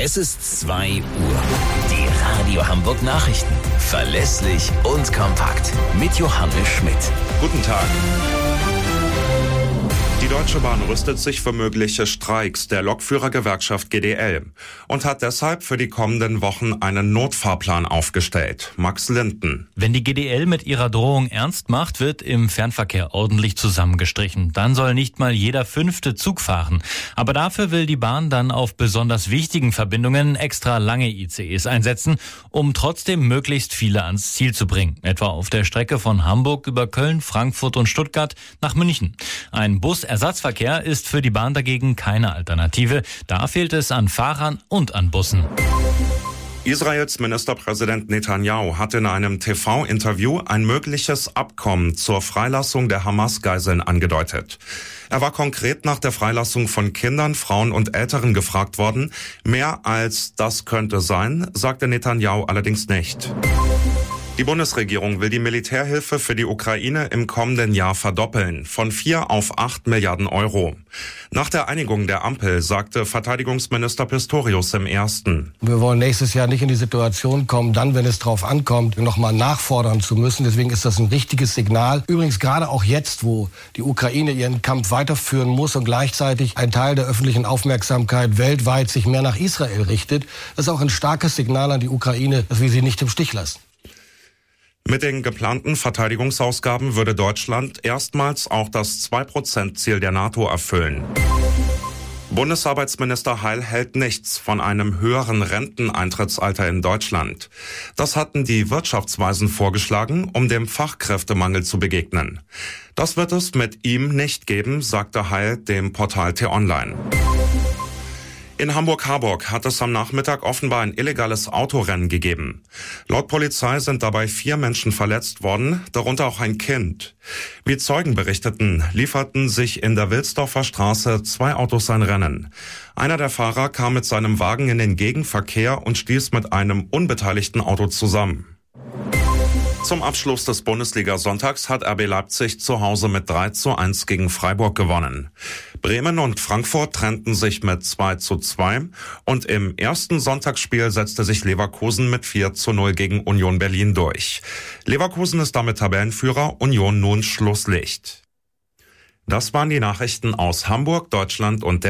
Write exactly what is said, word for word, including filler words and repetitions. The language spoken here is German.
Es ist zwei Uhr. Die Radio Hamburg Nachrichten. Verlässlich und kompakt. Mit Johannes Schmidt. Guten Tag. Die Deutsche Bahn rüstet sich für mögliche Streiks der Lokführergewerkschaft G D L und hat deshalb für die kommenden Wochen einen Notfahrplan aufgestellt. Max Linden. Wenn die G D L mit ihrer Drohung ernst macht, wird im Fernverkehr ordentlich zusammengestrichen. Dann soll nicht mal jeder fünfte Zug fahren. Aber dafür will die Bahn dann auf besonders wichtigen Verbindungen extra lange I C Es einsetzen, um trotzdem möglichst viele ans Ziel zu bringen. Etwa auf der Strecke von Hamburg über Köln, Frankfurt und Stuttgart nach München. Ein Busersatzverkehr ist für die Bahn dagegen keine Alternative. Da fehlt es an Fahrern und an Bussen. Israels Ministerpräsident Netanyahu hat in einem T V-Interview ein mögliches Abkommen zur Freilassung der Hamas-Geiseln angedeutet. Er war konkret nach der Freilassung von Kindern, Frauen und Älteren gefragt worden. Mehr als das könnte sein, sagte Netanyahu allerdings nicht. Die Bundesregierung will die Militärhilfe für die Ukraine im kommenden Jahr verdoppeln, von vier auf acht Milliarden Euro. Nach der Einigung der Ampel sagte Verteidigungsminister Pistorius im Ersten. Wir wollen nächstes Jahr nicht in die Situation kommen, dann, wenn es drauf ankommt, nochmal nachfordern zu müssen. Deswegen ist das ein richtiges Signal. Übrigens gerade auch jetzt, wo die Ukraine ihren Kampf weiterführen muss und gleichzeitig ein Teil der öffentlichen Aufmerksamkeit weltweit sich mehr nach Israel richtet, das ist auch ein starkes Signal an die Ukraine, dass wir sie nicht im Stich lassen. Mit den geplanten Verteidigungsausgaben würde Deutschland erstmals auch das zwei Prozent Ziel der NATO erfüllen. Bundesarbeitsminister Heil hält nichts von einem höheren Renteneintrittsalter in Deutschland. Das hatten die Wirtschaftsweisen vorgeschlagen, um dem Fachkräftemangel zu begegnen. Das wird es mit ihm nicht geben, sagte Heil dem Portal T-Online. In Hamburg-Harburg hat es am Nachmittag offenbar ein illegales Autorennen gegeben. Laut Polizei sind dabei vier Menschen verletzt worden, darunter auch ein Kind. Wie Zeugen berichteten, lieferten sich in der Wilsdorfer Straße zwei Autos ein Rennen. Einer der Fahrer kam mit seinem Wagen in den Gegenverkehr und stieß mit einem unbeteiligten Auto zusammen. Zum Abschluss des Bundesliga-Sonntags hat R B Leipzig zu Hause mit drei zu eins gegen Freiburg gewonnen. Bremen und Frankfurt trennten sich mit zwei zu zwei und im ersten Sonntagsspiel setzte sich Leverkusen mit vier zu null gegen Union Berlin durch. Leverkusen ist damit Tabellenführer, Union nun Schlusslicht. Das waren die Nachrichten aus Hamburg, Deutschland und der